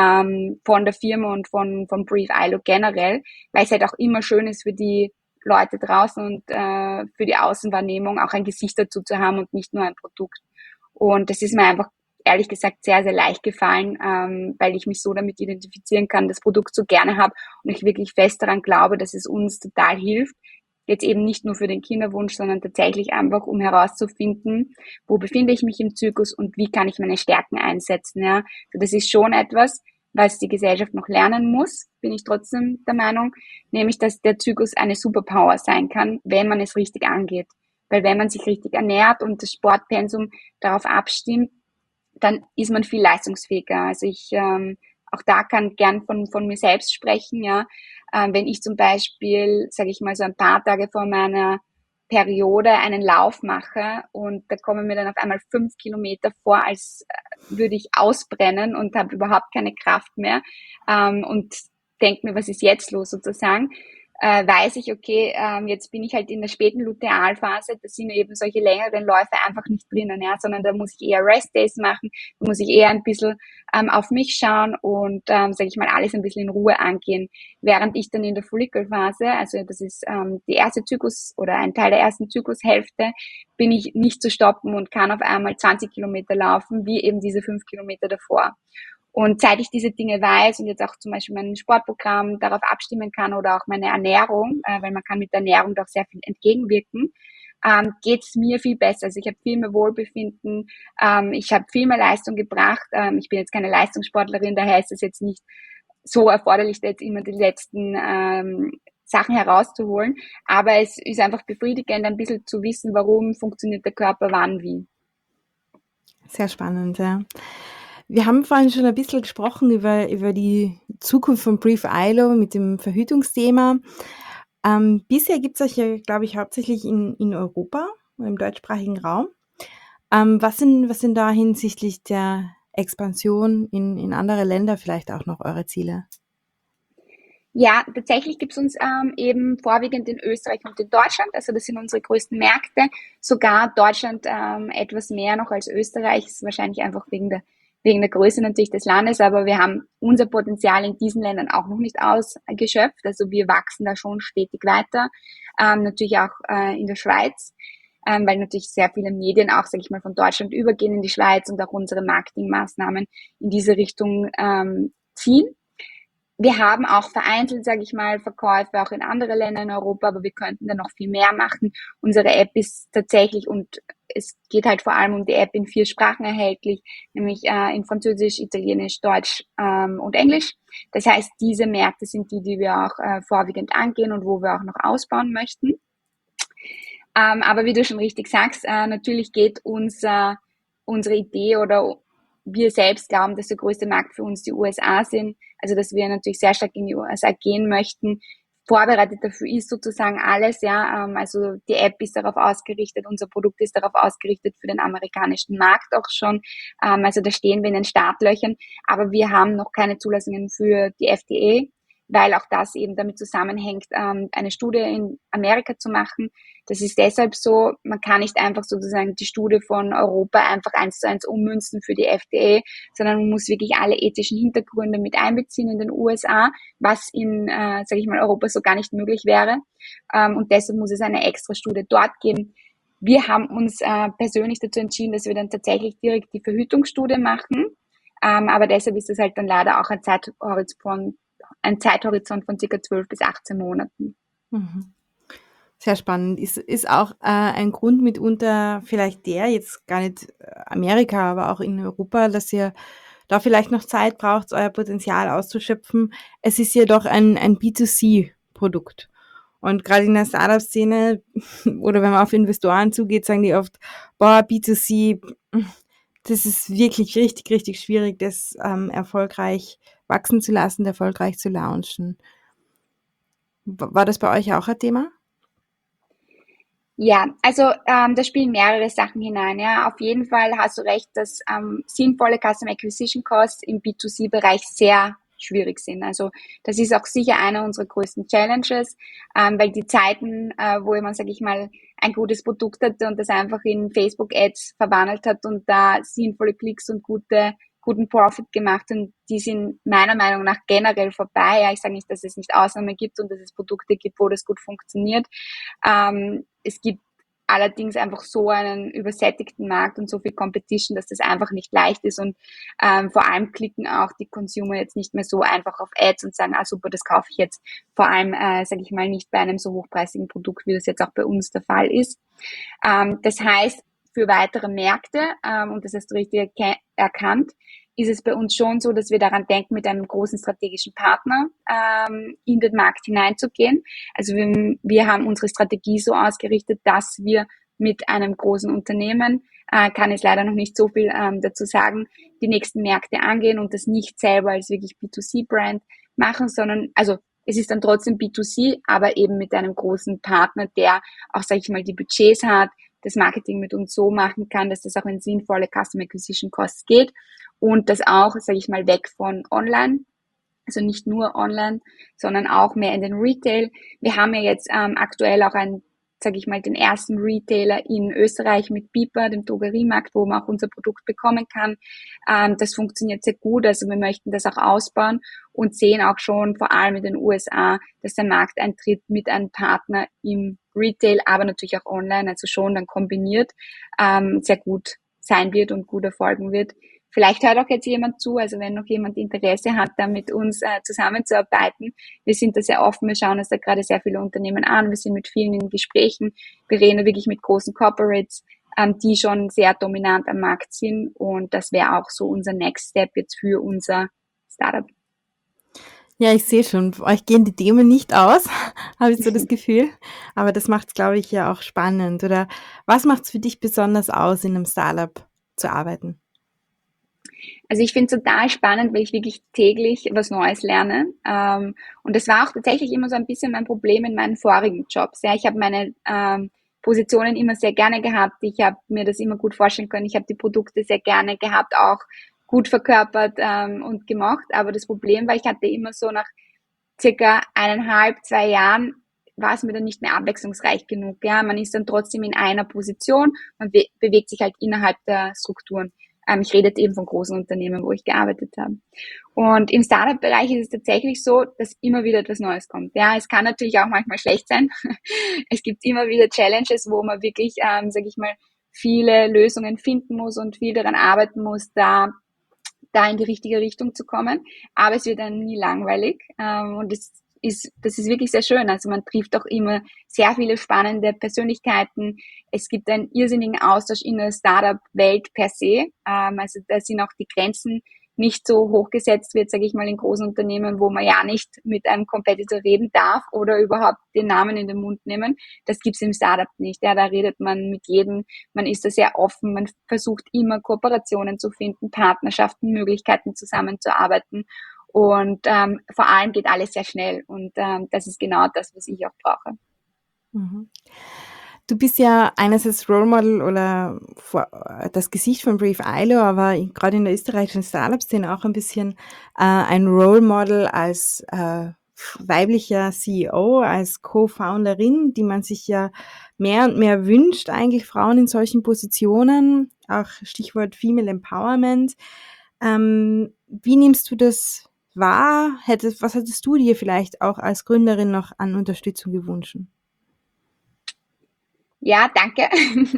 von der Firma und von Brief ILO generell, weil es halt auch immer schön ist für die Leute draußen und für die Außenwahrnehmung auch ein Gesicht dazu zu haben und nicht nur ein Produkt. Und das ist mir einfach ehrlich gesagt sehr, sehr leicht gefallen, weil ich mich so damit identifizieren kann, das Produkt so gerne habe und ich wirklich fest daran glaube, dass es uns total hilft, jetzt eben nicht nur für den Kinderwunsch, sondern tatsächlich einfach, um herauszufinden, wo befinde ich mich im Zyklus und wie kann ich meine Stärken einsetzen. Ja? Also das ist schon etwas, was die Gesellschaft noch lernen muss, bin ich trotzdem der Meinung, nämlich, dass der Zyklus eine Superpower sein kann, wenn man es richtig angeht. Weil wenn man sich richtig ernährt und das Sportpensum darauf abstimmt, dann ist man viel leistungsfähiger. Also ich auch da kann gern von mir selbst sprechen, ja. Wenn ich zum Beispiel, sage ich mal, so ein paar Tage vor meiner Periode einen Lauf mache und da kommen mir dann auf einmal 5 Kilometer vor, als würde ich ausbrennen und habe überhaupt keine Kraft mehr und denke mir, was ist jetzt los sozusagen, weiß ich, okay, jetzt bin ich halt in der späten Lutealphase, da sind eben solche längeren Läufe einfach nicht drinnen, ja, sondern da muss ich eher Rest-Days machen, da muss ich eher ein bisschen auf mich schauen und, sage ich mal, alles ein bisschen in Ruhe angehen. Während ich dann in der Follikelphase, also das ist die erste Zyklus oder ein Teil der ersten Zyklushälfte, bin ich nicht zu stoppen und kann auf einmal 20 Kilometer laufen, wie eben diese 5 Kilometer davor. Und seit ich diese Dinge weiß und jetzt auch zum Beispiel mein Sportprogramm darauf abstimmen kann oder auch meine Ernährung, weil man kann mit der Ernährung doch sehr viel entgegenwirken, geht es mir viel besser. Also ich habe viel mehr Wohlbefinden, ich habe viel mehr Leistung gebracht. Ich bin jetzt keine Leistungssportlerin, daher ist es jetzt nicht so erforderlich, da jetzt immer die letzten Sachen herauszuholen. Aber es ist einfach befriedigend, ein bisschen zu wissen, warum funktioniert der Körper wann wie. Sehr spannend, ja. Wir haben vorhin schon ein bisschen gesprochen über die Zukunft von Brief ILO mit dem Verhütungsthema. Bisher gibt es euch ja, glaube ich, hauptsächlich in Europa, im deutschsprachigen Raum. Was sind da hinsichtlich der Expansion in andere Länder vielleicht auch noch eure Ziele? Ja, tatsächlich gibt's uns eben vorwiegend in Österreich und in Deutschland. Also das sind unsere größten Märkte. Sogar Deutschland etwas mehr noch als Österreich. Ist wahrscheinlich einfach wegen der Größe natürlich des Landes. Aber wir haben unser Potenzial in diesen Ländern auch noch nicht ausgeschöpft. Also wir wachsen da schon stetig weiter. Natürlich auch in der Schweiz. Weil natürlich sehr viele Medien auch, sage ich mal, von Deutschland übergehen in die Schweiz und auch unsere Marketingmaßnahmen in diese Richtung ziehen. Wir haben auch vereinzelt, sage ich mal, Verkäufe auch in andere Länder in Europa, aber wir könnten da noch viel mehr machen. Unsere App ist tatsächlich, und es geht halt vor allem um die App, in 4 Sprachen erhältlich, nämlich in Französisch, Italienisch, Deutsch und Englisch. Das heißt, diese Märkte sind die wir auch vorwiegend angehen und wo wir auch noch ausbauen möchten. Aber wie du schon richtig sagst, natürlich geht unsere Idee oder wir selbst glauben, dass der größte Markt für uns die USA sind, also dass wir natürlich sehr stark in die USA gehen möchten. Vorbereitet dafür ist sozusagen alles, ja, also die App ist darauf ausgerichtet, unser Produkt ist darauf ausgerichtet für den amerikanischen Markt auch schon, also da stehen wir in den Startlöchern, aber wir haben noch keine Zulassungen für die FDA, weil auch das eben damit zusammenhängt, eine Studie in Amerika zu machen. Das ist deshalb so, man kann nicht einfach sozusagen die Studie von Europa einfach 1:1 ummünzen für die FDA, sondern man muss wirklich alle ethischen Hintergründe mit einbeziehen in den USA, was in, sage ich mal, Europa so gar nicht möglich wäre. Und deshalb muss es eine extra Studie dort geben. Wir haben uns persönlich dazu entschieden, dass wir dann tatsächlich direkt die Verhütungsstudie machen. Aber deshalb ist es halt dann leider auch ein Zeithorizont von circa 12 bis 18 Monaten. Mhm. Sehr spannend. Ist auch ein Grund mitunter vielleicht der, jetzt gar nicht Amerika, aber auch in Europa, dass ihr da vielleicht noch Zeit braucht, euer Potenzial auszuschöpfen. Es ist ja doch ein B2C-Produkt. Und gerade in der Startup-Szene oder wenn man auf Investoren zugeht, sagen die oft, boah, B2C, das ist wirklich richtig, richtig schwierig, das erfolgreich wachsen zu lassen, erfolgreich zu launchen. War das bei euch auch ein Thema? Ja, also da spielen mehrere Sachen hinein. Ja, auf jeden Fall hast du recht, dass sinnvolle Customer Acquisition Costs im B2C-Bereich sehr schwierig sind. Also das ist auch sicher einer unserer größten Challenges, weil die Zeiten, wo man, sage ich mal, ein gutes Produkt hatte und das einfach in Facebook-Ads verwandelt hat und da sinnvolle Klicks und guten Profit gemacht und die sind meiner Meinung nach generell vorbei. Ja, ich sage nicht, dass es nicht Ausnahmen gibt und dass es Produkte gibt, wo das gut funktioniert. Es gibt allerdings einfach so einen übersättigten Markt und so viel Competition, dass das einfach nicht leicht ist und vor allem klicken auch die Consumer jetzt nicht mehr so einfach auf Ads und sagen, ah super, das kaufe ich jetzt. Vor allem, sage ich mal, nicht bei einem so hochpreisigen Produkt, wie das jetzt auch bei uns der Fall ist. Das heißt, für weitere Märkte, und das hast du richtig erkannt, ist es bei uns schon so, dass wir daran denken, mit einem großen strategischen Partner in den Markt hineinzugehen. Also wir haben unsere Strategie so ausgerichtet, dass wir mit einem großen Unternehmen, kann es leider noch nicht so viel dazu sagen, die nächsten Märkte angehen und das nicht selber als wirklich B2C-Brand machen, sondern also es ist dann trotzdem B2C, aber eben mit einem großen Partner, der auch, sage ich mal, die Budgets hat, das Marketing mit uns so machen kann, dass das auch in sinnvolle Customer Acquisition Costs geht und das auch, sage ich mal, weg von online, also nicht nur online, sondern auch mehr in den Retail. Wir haben ja jetzt aktuell auch sage ich mal, den ersten Retailer in Österreich mit Biber, dem Drogeriemarkt, wo man auch unser Produkt bekommen kann. Das funktioniert sehr gut, also wir möchten das auch ausbauen und sehen auch schon, vor allem in den USA, dass der Markteintritt mit einem Partner im Retail, aber natürlich auch online, also schon dann kombiniert, sehr gut sein wird und gut erfolgen wird. Vielleicht hört auch jetzt jemand zu, also wenn noch jemand Interesse hat, da mit uns zusammenzuarbeiten. Wir sind da sehr offen, wir schauen uns da gerade sehr viele Unternehmen an, wir sind mit vielen in Gesprächen, wir reden wirklich mit großen Corporates, die schon sehr dominant am Markt sind und das wäre auch so unser Next Step jetzt für unser Startup. Ja, ich sehe schon, bei euch gehen die Themen nicht aus, habe ich so das Gefühl. Aber das macht es, glaube ich, ja auch spannend. Oder was macht es für dich besonders aus, in einem Startup zu arbeiten? Also ich finde es total spannend, weil ich wirklich täglich was Neues lerne. Und das war auch tatsächlich immer so ein bisschen mein Problem in meinen vorigen Jobs. Ja, ich habe meine Positionen immer sehr gerne gehabt. Ich habe mir das immer gut vorstellen können. Ich habe die Produkte sehr gerne gehabt, auch gut verkörpert und gemacht. Aber das Problem war, ich hatte immer so nach circa 1,5, 2 Jahren war es mir dann nicht mehr abwechslungsreich genug. Ja, man ist dann trotzdem in einer Position, man bewegt sich halt innerhalb der Strukturen. Ich rede jetzt eben von großen Unternehmen, wo ich gearbeitet habe. Und im Startup-Bereich ist es tatsächlich so, dass immer wieder etwas Neues kommt. Ja, es kann natürlich auch manchmal schlecht sein. Es gibt immer wieder Challenges, wo man wirklich, sage ich mal, viele Lösungen finden muss und viel daran arbeiten muss, da in die richtige Richtung zu kommen. Aber es wird dann nie langweilig. Und das ist wirklich sehr schön. Also man trifft auch immer sehr viele spannende Persönlichkeiten. Es gibt einen irrsinnigen Austausch in der Startup-Welt per se. Also da sind auch die Grenzen nicht so hochgesetzt wird, sage ich mal, in großen Unternehmen, wo man ja nicht mit einem Competitor reden darf oder überhaupt den Namen in den Mund nehmen. Das gibt's im Startup nicht. Ja, da redet man mit jedem, man ist da sehr offen, man versucht immer Kooperationen zu finden, Partnerschaften, Möglichkeiten zusammenzuarbeiten und vor allem geht alles sehr schnell und das ist genau das, was ich auch brauche. Mhm. Du bist ja einerseits Role Model oder das Gesicht von Brief ILO, aber gerade in der österreichischen Startup-Szene auch ein bisschen ein Role Model als weiblicher CEO, als Co-Founderin, die man sich ja mehr und mehr wünscht, eigentlich Frauen in solchen Positionen, auch Stichwort Female Empowerment. Wie nimmst du das wahr? Was hättest du dir vielleicht auch als Gründerin noch an Unterstützung gewünscht? Ja, danke.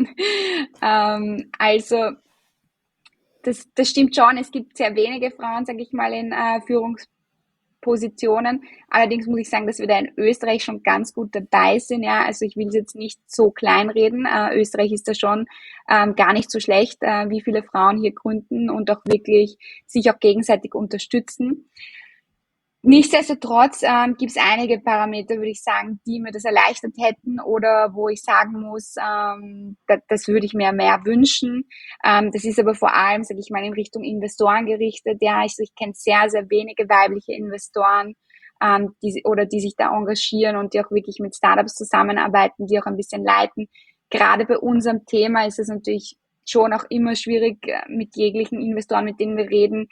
Also das stimmt schon. Es gibt sehr wenige Frauen, sage ich mal, in Führungspositionen. Allerdings muss ich sagen, dass wir da in Österreich schon ganz gut dabei sind. Ja, also ich will es jetzt nicht so kleinreden. Österreich ist da schon gar nicht so schlecht, wie viele Frauen hier gründen und auch wirklich sich auch gegenseitig unterstützen. Nichtsdestotrotz gibt es einige Parameter, würde ich sagen, die mir das erleichtert hätten oder wo ich sagen muss, das würde ich mir mehr wünschen. Das ist aber vor allem, sage ich mal, in Richtung Investoren gerichtet. Ja, ich kenne sehr, sehr wenige weibliche Investoren, die sich da engagieren und die auch wirklich mit Startups zusammenarbeiten, die auch ein bisschen leiten. Gerade bei unserem Thema ist es natürlich schon auch immer schwierig mit jeglichen Investoren, mit denen wir reden,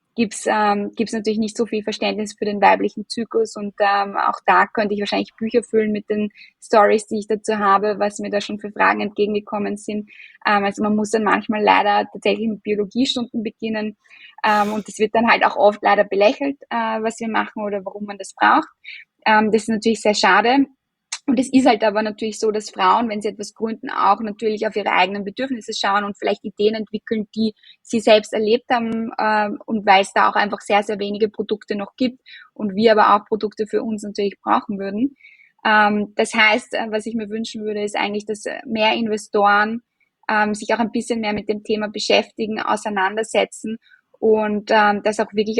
gibt's natürlich nicht so viel Verständnis für den weiblichen Zyklus und auch da könnte ich wahrscheinlich Bücher füllen mit den Stories, die ich dazu habe, was mir da schon für Fragen entgegengekommen sind. Also man muss dann manchmal leider tatsächlich mit Biologiestunden beginnen und das wird dann halt auch oft leider belächelt, was wir machen oder warum man das braucht. Das ist natürlich sehr schade. Und es ist halt aber natürlich so, dass Frauen, wenn sie etwas gründen, auch natürlich auf ihre eigenen Bedürfnisse schauen und vielleicht Ideen entwickeln, die sie selbst erlebt haben und weil es da auch einfach sehr, sehr wenige Produkte noch gibt und wir aber auch Produkte für uns natürlich brauchen würden. Das heißt, was ich mir wünschen würde, ist eigentlich, dass mehr Investoren sich auch ein bisschen mehr mit dem Thema beschäftigen, auseinandersetzen und das auch wirklich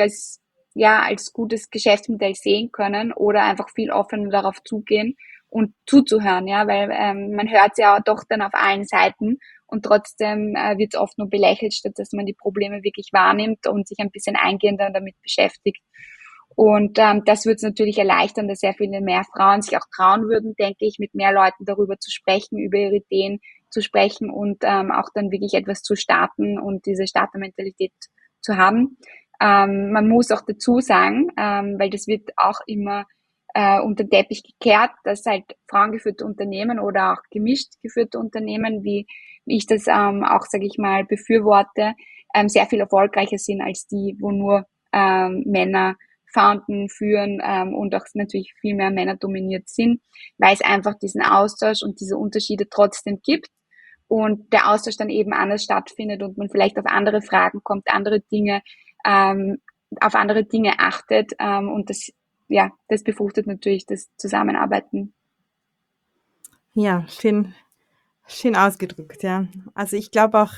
als gutes Geschäftsmodell sehen können oder einfach viel offener darauf zugehen und zuzuhören, ja, weil man hört ja doch dann auf allen Seiten und trotzdem wird es oft nur belächelt, statt dass man die Probleme wirklich wahrnimmt und sich ein bisschen eingehender damit beschäftigt. Und das wird es natürlich erleichtern, dass sehr viele mehr Frauen sich auch trauen würden, denke ich, mit mehr Leuten darüber zu sprechen, über ihre Ideen zu sprechen und auch dann wirklich etwas zu starten und diese Startermentalität zu haben. Man muss auch dazu sagen, weil das wird auch immer unter den Teppich gekehrt, dass halt frauengeführte Unternehmen oder auch gemischt geführte Unternehmen, wie ich das auch, sage ich mal, befürworte, sehr viel erfolgreicher sind als die, wo nur Männer founden, führen und auch natürlich viel mehr Männer dominiert sind, weil es einfach diesen Austausch und diese Unterschiede trotzdem gibt und der Austausch dann eben anders stattfindet und man vielleicht auf andere Fragen kommt, ähm, auf andere Dinge achtet und das befruchtet natürlich das Zusammenarbeiten. Ja, schön ausgedrückt, ja. Also ich glaube auch,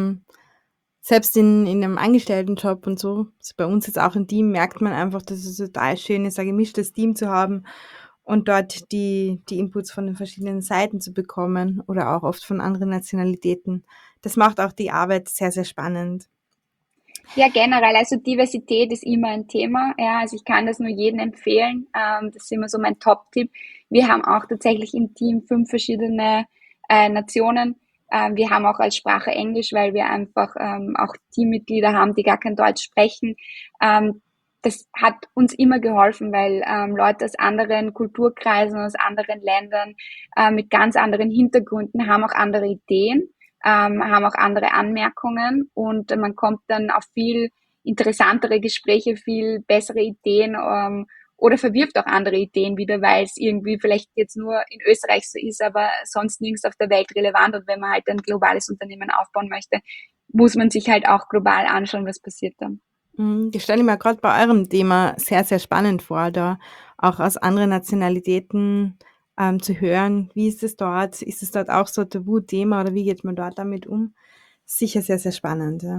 selbst in einem Angestelltenjob und so, also bei uns jetzt auch im Team, merkt man einfach, dass es total schön ist, ein gemischtes Team zu haben und dort die Inputs von den verschiedenen Seiten zu bekommen oder auch oft von anderen Nationalitäten. Das macht auch die Arbeit sehr, sehr spannend. Ja, generell, also Diversität ist immer ein Thema. Ja, also ich kann das nur jedem empfehlen. Das ist immer so mein Top-Tipp. Wir haben auch tatsächlich im Team 5 verschiedene Nationen. Wir haben auch als Sprache Englisch, weil wir einfach auch Teammitglieder haben, die gar kein Deutsch sprechen. Das hat uns immer geholfen, weil Leute aus anderen Kulturkreisen, aus anderen Ländern mit ganz anderen Hintergründen haben auch andere Ideen, haben auch andere Anmerkungen und man kommt dann auf viel interessantere Gespräche, viel bessere Ideen oder verwirft auch andere Ideen wieder, weil es irgendwie vielleicht jetzt nur in Österreich so ist, aber sonst nirgends auf der Welt relevant. Und wenn man halt ein globales Unternehmen aufbauen möchte, muss man sich halt auch global anschauen, was passiert dann. Das stelle ich mir gerade bei eurem Thema sehr, sehr spannend vor, da auch aus anderen Nationalitäten zu hören, wie ist es dort? Ist es dort auch so ein Tabuthema oder wie geht man dort damit um? Sicher sehr, sehr spannend. Ja.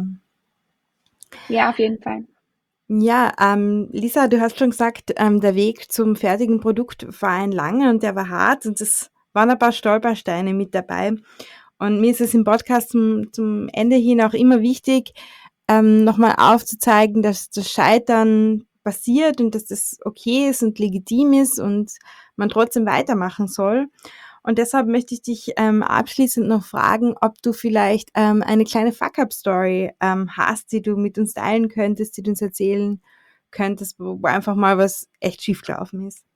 Ja, auf jeden Fall. Ja, Lisa, du hast schon gesagt, der Weg zum fertigen Produkt war ein langer und der war hart und es waren ein paar Stolpersteine mit dabei. Und mir ist es im Podcast zum Ende hin auch immer wichtig, nochmal aufzuzeigen, dass das Scheitern passiert und dass das okay ist und legitim ist und man trotzdem weitermachen soll. Und deshalb möchte ich dich abschließend noch fragen, ob du vielleicht eine kleine Fuck-up-Story hast, die du mit uns teilen könntest, die du uns erzählen könntest, wo einfach mal was echt schief gelaufen ist.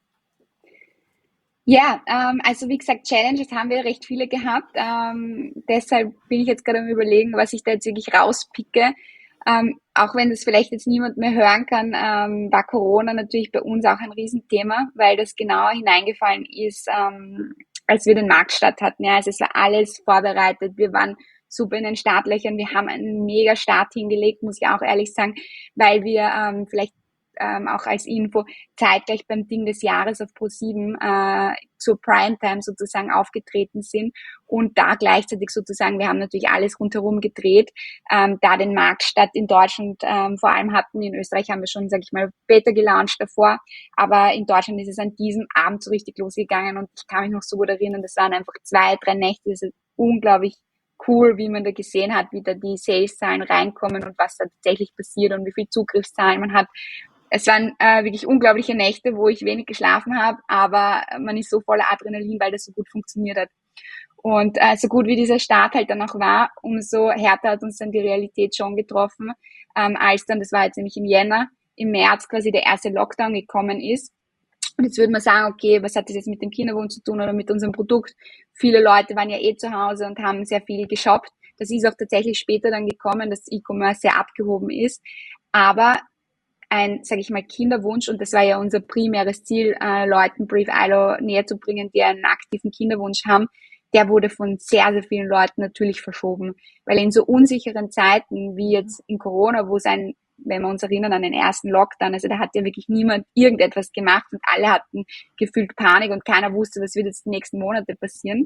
Ja, also wie gesagt, Challenges haben wir recht viele gehabt. Deshalb bin ich jetzt gerade am Überlegen, was ich da jetzt wirklich rauspicke. Auch wenn das vielleicht jetzt niemand mehr hören kann, war Corona natürlich bei uns auch ein Riesenthema, weil das genau hineingefallen ist, als wir den Marktstart hatten. Ja, also es war alles vorbereitet. Wir waren super in den Startlöchern. Wir haben einen mega Start hingelegt, muss ich auch ehrlich sagen, weil wir vielleicht auch als Info, zeitgleich beim Ding des Jahres auf Pro7 zur Primetime sozusagen aufgetreten sind und da gleichzeitig sozusagen, wir haben natürlich alles rundherum gedreht, da den Marktstart in Deutschland vor allem hatten. In Österreich haben wir schon, sage ich mal, Beta gelauncht davor, aber in Deutschland ist es an diesem Abend so richtig losgegangen und ich kann mich noch so gut erinnern, das waren einfach 2, 3 Nächte, das ist unglaublich cool, wie man da gesehen hat, wie da die Sales-Zahlen reinkommen und was da tatsächlich passiert und wie viel Zugriffszahlen man hat. Es waren wirklich unglaubliche Nächte, wo ich wenig geschlafen habe, aber man ist so voller Adrenalin, weil das so gut funktioniert hat. Und so gut wie dieser Start halt dann auch war, umso härter hat uns dann die Realität schon getroffen, als dann, das war jetzt nämlich im Jänner, im März quasi der erste Lockdown gekommen ist. Und jetzt würde man sagen, okay, was hat das jetzt mit dem Kinderwunsch zu tun oder mit unserem Produkt? Viele Leute waren ja zu Hause und haben sehr viel geshoppt. Das ist auch tatsächlich später dann gekommen, dass E-Commerce sehr abgehoben ist. Aber ein, sage ich mal, Kinderwunsch, und das war ja unser primäres Ziel, Leuten Brief ILO näher zu bringen, die einen aktiven Kinderwunsch haben, der wurde von sehr, sehr vielen Leuten natürlich verschoben. Weil in so unsicheren Zeiten wie jetzt in Corona, wo es ein, wenn wir uns erinnern an den ersten Lockdown, also da hat ja wirklich niemand irgendetwas gemacht und alle hatten gefühlt Panik und keiner wusste, was wird jetzt die nächsten Monate passieren.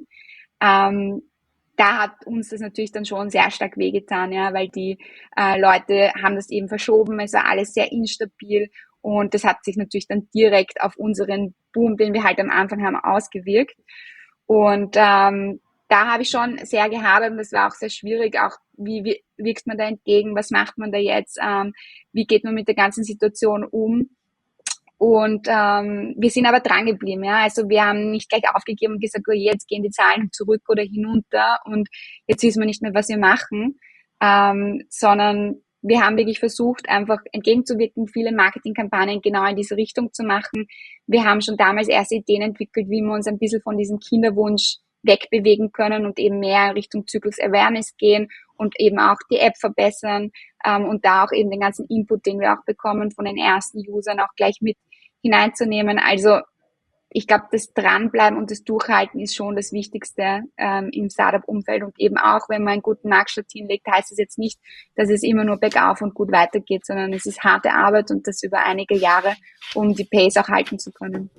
Da hat uns das natürlich dann schon sehr stark wehgetan, ja, weil die Leute haben das eben verschoben, es war alles sehr instabil und das hat sich natürlich dann direkt auf unseren Boom, den wir halt am Anfang haben, ausgewirkt. Und da habe ich schon sehr gehadert und das war auch sehr schwierig, auch wie wirkt man da entgegen, was macht man da jetzt, wie geht man mit der ganzen Situation um. Und wir sind aber dran geblieben, ja. Also wir haben nicht gleich aufgegeben und gesagt, oh, jetzt gehen die Zahlen zurück oder hinunter und jetzt wissen wir nicht mehr, was wir machen, sondern wir haben wirklich versucht, einfach entgegenzuwirken, viele Marketingkampagnen genau in diese Richtung zu machen. Wir haben schon damals erste Ideen entwickelt, wie wir uns ein bisschen von diesem Kinderwunsch wegbewegen können und eben mehr in Richtung Zyklus Awareness gehen und eben auch die App verbessern und da auch eben den ganzen Input, den wir auch bekommen von den ersten Usern, auch gleich mit hineinzunehmen. Also ich glaube, das Dranbleiben und das Durchhalten ist schon das Wichtigste im Startup-Umfeld und eben auch, wenn man einen guten Marktstart hinlegt, heißt es jetzt nicht, dass es immer nur bergauf und gut weitergeht, sondern es ist harte Arbeit und das über einige Jahre, um die Pace auch halten zu können.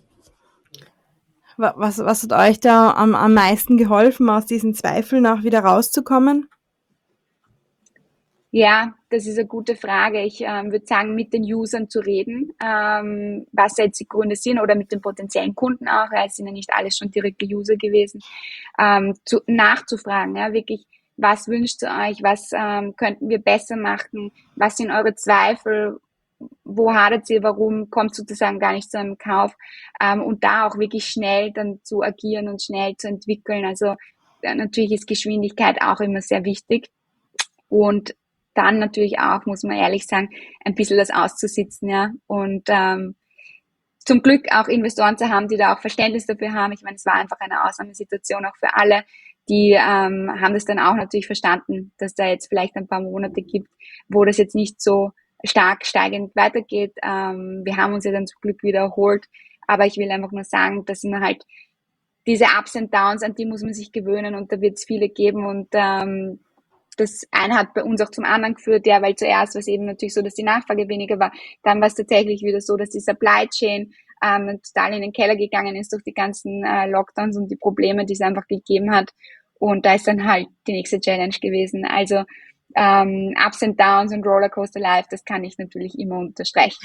Was hat euch da am meisten geholfen, aus diesen Zweifeln auch wieder rauszukommen? Ja, das ist eine gute Frage. Ich würde sagen, mit den Usern zu reden, was jetzt die Gründe sind oder mit den potenziellen Kunden auch, es sind ja nicht alles schon direkte User gewesen, nachzufragen, ja, wirklich, was wünscht ihr euch, was könnten wir besser machen, was sind eure Zweifel, wo hadert ihr, warum kommt sozusagen gar nicht zu einem Kauf und da auch wirklich schnell dann zu agieren und schnell zu entwickeln. Also natürlich ist Geschwindigkeit auch immer sehr wichtig und dann natürlich auch, muss man ehrlich sagen, ein bisschen das auszusitzen, ja. Und zum Glück auch Investoren zu haben, die da auch Verständnis dafür haben. Ich meine, es war einfach eine Ausnahmesituation auch für alle. Die haben das dann auch natürlich verstanden, dass da jetzt vielleicht ein paar Monate gibt, wo das jetzt nicht so stark steigend weitergeht. Wir haben uns ja dann zum Glück wieder erholt. Aber ich will einfach nur sagen, dass man halt diese Ups und Downs, an die muss man sich gewöhnen und da wird es viele geben und das eine hat bei uns auch zum anderen geführt, ja, weil zuerst war es eben natürlich so, dass die Nachfrage weniger war. Dann war es tatsächlich wieder so, dass die Supply Chain total in den Keller gegangen ist durch die ganzen Lockdowns und die Probleme, die es einfach gegeben hat. Und da ist dann halt die nächste Challenge gewesen. Also Ups and Downs und Rollercoaster Life, das kann ich natürlich immer unterstreichen.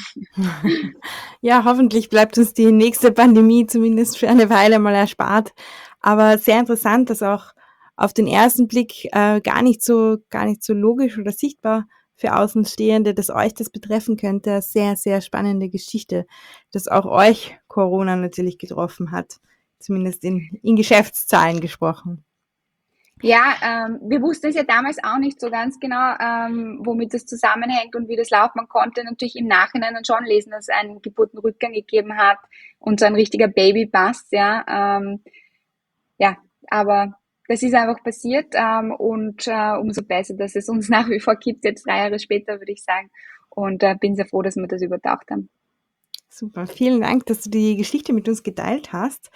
Ja, hoffentlich bleibt uns die nächste Pandemie zumindest für eine Weile mal erspart. Aber sehr interessant, dass auch auf den ersten Blick gar nicht so logisch oder sichtbar für Außenstehende, dass euch das betreffen könnte. Sehr, sehr spannende Geschichte, dass auch euch Corona natürlich getroffen hat, zumindest in Geschäftszahlen gesprochen. Ja, wir wussten es ja damals auch nicht so ganz genau, womit das zusammenhängt und wie das läuft. Man konnte natürlich im Nachhinein dann schon lesen, dass es einen Geburtenrückgang gegeben hat und so ein richtiger Babybust, ja. Ja, aber das ist einfach passiert und umso besser, dass es uns nach wie vor gibt, jetzt 3 Jahre später, würde ich sagen. Und bin sehr froh, dass wir das überdacht haben. Super, vielen Dank, dass du die Geschichte mit uns geteilt hast.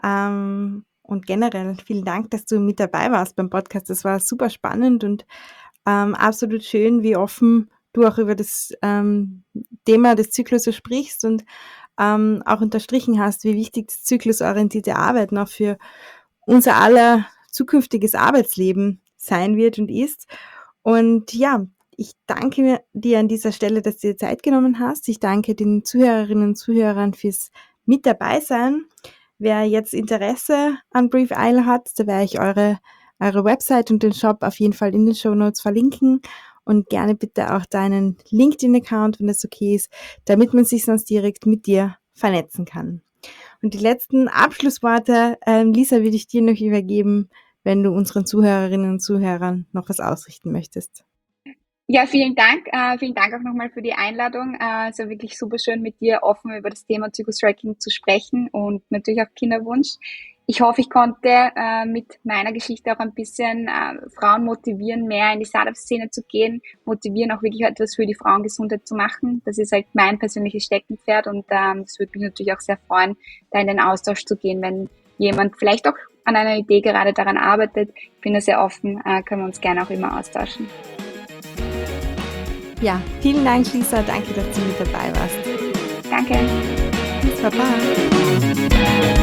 Und generell vielen Dank, dass du mit dabei warst beim Podcast. Das war super spannend und absolut schön, wie offen du auch über das Thema des Zyklus sprichst und auch unterstrichen hast, wie wichtig das zyklusorientierte Arbeiten auch für unser aller zukünftiges Arbeitsleben sein wird und ist. Und ja, ich danke dir an dieser Stelle, dass du dir Zeit genommen hast. Ich danke den Zuhörerinnen und Zuhörern fürs mit dabei sein. Wer jetzt Interesse an Brief Isle hat, da werde ich eure Website und den Shop auf jeden Fall in den Shownotes verlinken und gerne bitte auch deinen LinkedIn-Account, wenn das okay ist, damit man sich sonst direkt mit dir vernetzen kann. Und die letzten Abschlussworte, Lisa, würde ich dir noch übergeben, wenn du unseren Zuhörerinnen und Zuhörern noch was ausrichten möchtest. Ja, vielen Dank. Vielen Dank auch nochmal für die Einladung. Es war wirklich super schön, mit dir offen über das Thema Zyklus-Tracking zu sprechen und natürlich auch Kinderwunsch. Ich hoffe, ich konnte mit meiner Geschichte auch ein bisschen Frauen motivieren, mehr in die Startup-Szene zu gehen, motivieren, auch wirklich etwas für die Frauengesundheit zu machen. Das ist halt mein persönliches Steckenpferd und das würde mich natürlich auch sehr freuen, da in den Austausch zu gehen, wenn jemand vielleicht auch an einer Idee gerade daran arbeitet. Ich bin da sehr offen, können wir uns gerne auch immer austauschen. Ja, vielen Dank, Lisa. Danke, dass du mit dabei warst. Danke. Baba.